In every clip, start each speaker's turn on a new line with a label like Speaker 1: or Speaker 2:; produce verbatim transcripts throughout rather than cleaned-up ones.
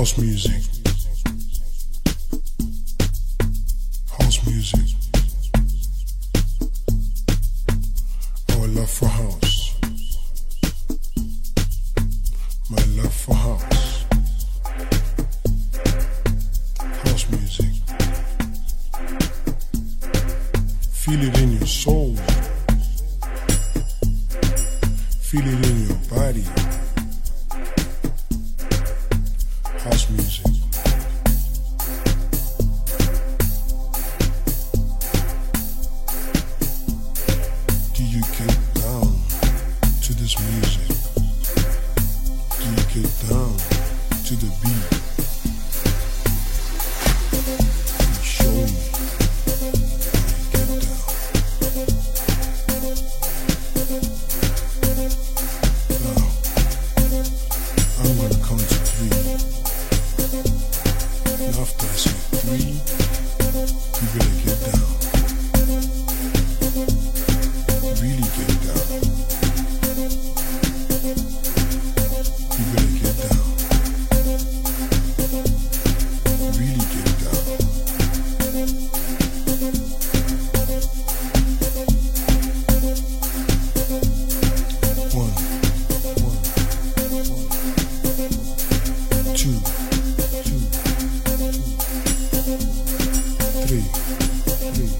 Speaker 1: House music. House music. Our love for house. My love for house. House music. Feel it in your soul. Feel it in your body. House music. Do you get down to this music? Do you get down to the beat? You show me how you get down. Now, I'm gonna count to three. And after I say three, you better get down. Really get down. You better get down. Really get down. One, one, one, two, two. Three, three,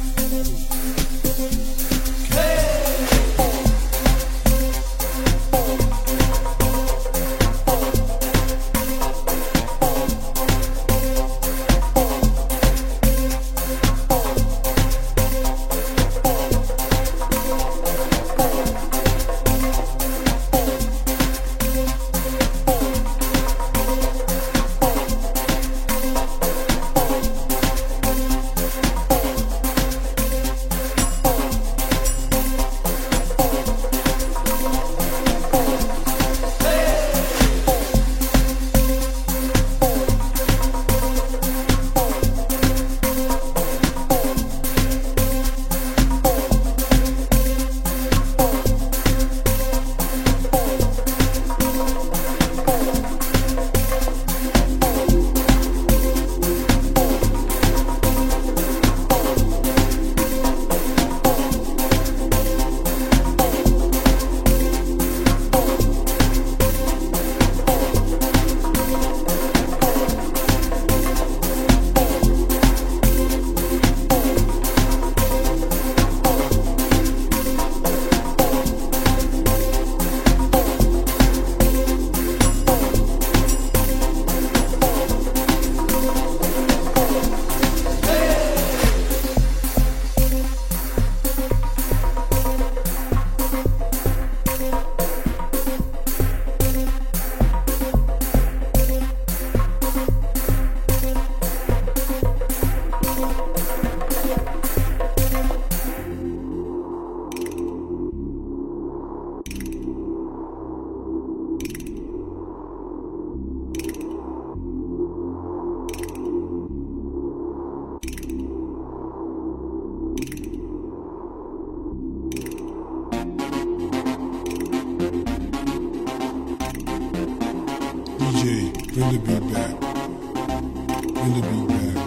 Speaker 1: D J, bring the beat back. Bring the beat back.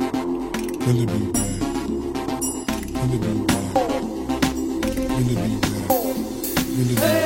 Speaker 1: Bring the beat back. Bring the beat back. Bring the beat back. Bring the beat back.